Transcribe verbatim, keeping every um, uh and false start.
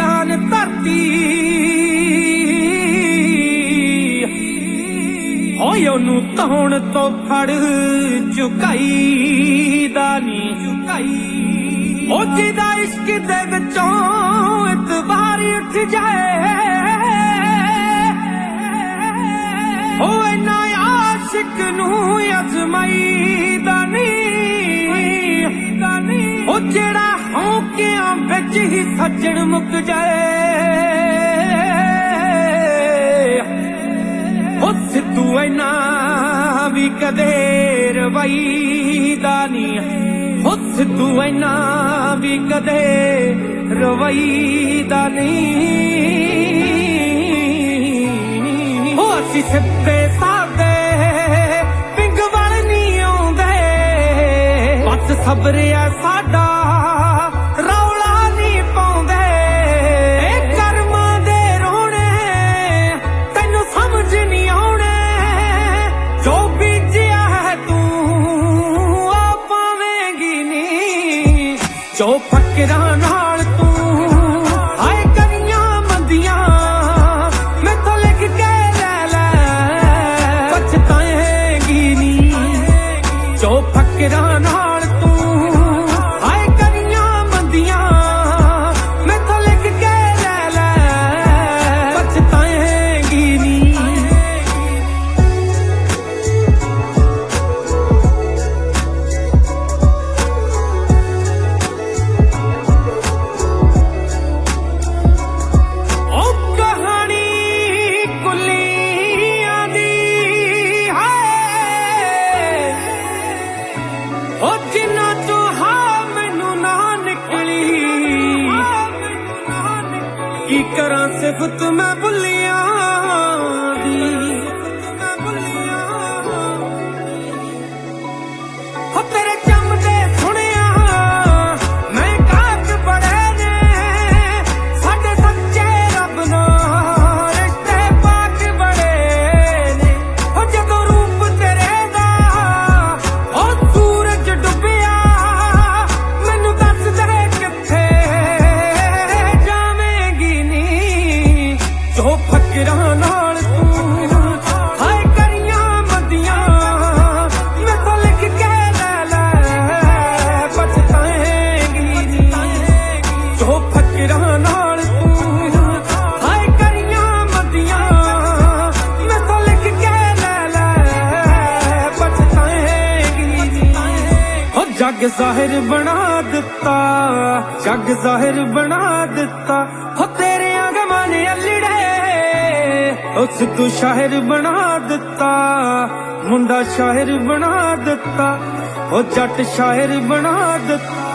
ਜਾਨ ਧਰਤੀ ਹੋਏ ਉਹਨੂੰ ਧੌਣ ਤੋਂ ਫੜ ਝੁਕਾਈਦਾ ਨੀ ਝੁਕਾਈ ਉਹ ਜਿਹਦਾ ਇਸ਼ਕ ਦੇ ਵਿੱਚੋਂ ਇਤਬਾਰ ਉੱਠ ਜਾਏ ਉਹ ਇੰਨਾ ਆਸ਼ਿਕ ਨੂੰ ਅਜ਼ਮਾਈਦਾ ਨੀ ਉਹ ਜਿਹੜਾ ਹੌਕਿਆਂ ਵਿੱਚ ਹੀ ਸੱਜਣ ਮੁੱਕ ਜਾਏ ਉਹ ਸਿੱਧੂ ਇੰਨਾ ਵੀ ਕਦੇ ਰਵਾਈਦਾ ਨੀ ਉਹ ਸਿੱਧੂ ਇੰਨਾ ਵੀ ਕਦੇ ਰਵਾਈਦਾ ਨੀ ਉਹ ਅਸੀਂ ਸਿੱਧੇ ਸਾਦੇ ਪਿੰਗ ਵੱਲ ਨੀ ਆਉਂਦੇ ਬਸ ਸਬਰ ਆ ਸਾਡਾ ਰੌਲਾ ਨੀ ਪਾਉਂਦੇ ਇਹ ਕਰਮਾਂ ਦੇ ਰੋਣੇ ਤੈਨੂੰ ਸਮਝ ਨੀ ਆਉਣੇ ਜੋ ਬੀਜਿਆ ਹੈ ਤੂੰ ਆ ਪਾਵੇਂਗੀ ਨੀ ਜੋ ਫਕਰਾਂ ਨਾਲ ਤੂੰ ਹਾਏ ਕਰੀਆਂ ਮੰਦੀਆਂ ਮੈਥੋਂ ਲਿਖ ਕੇ ਲੈ ਲੈ ਪਛਤਾਏਂਗੀ ਨੀ ਜੋ ਫਕਰਾਂ ਨਾਲ की करा सिफत मैं भुलिया दी हो तेरे चमदे सुनिया मैं काक बड़े ने साडे सच्चे रब नाल रिश्ते पाक बड़े ने हो जदों रूप तेरे दा हो सूरज डुबिया मैनू दस दे किथे जो फकरां नाल तू हाय करियां मंदियां मैथों लिख के ले ले पछताएंगी नी जो फकरां नाल तू हाय करियां मंदियां मैथों लिख के ले ले पछताएंगी नी हो जग ज़ाहिर बना दिता जग ज़ाहिर बना दिता हो तेरे गमां ने अल्लड़े उस तू शाहिर बना दिता मुंडा शाहिर बना दिता ओ जट शाहिर बना दिता।